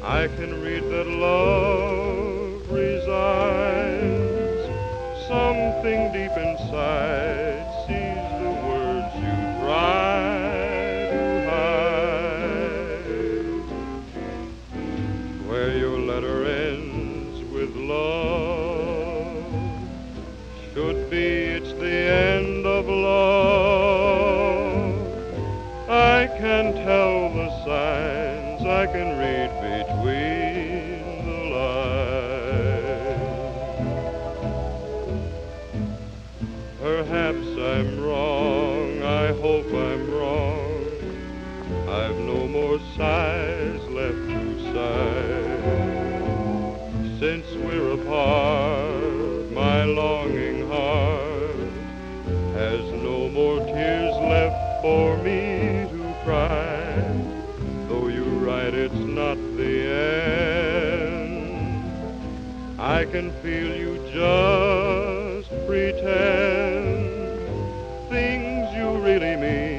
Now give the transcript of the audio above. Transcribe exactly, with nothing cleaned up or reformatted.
I can read that love resides. Something deep inside sees the words you try to hide. Where your letter ends with love should be it's the end of love. I can tell the signs, I can read between the lines. Perhaps I'm wrong, I hope I'm wrong. I've no more sighs left to sigh. Since we're apart, my longing heart has no more tears left for me to cry. Though you write it's not the end, I can feel you just pretend things you really mean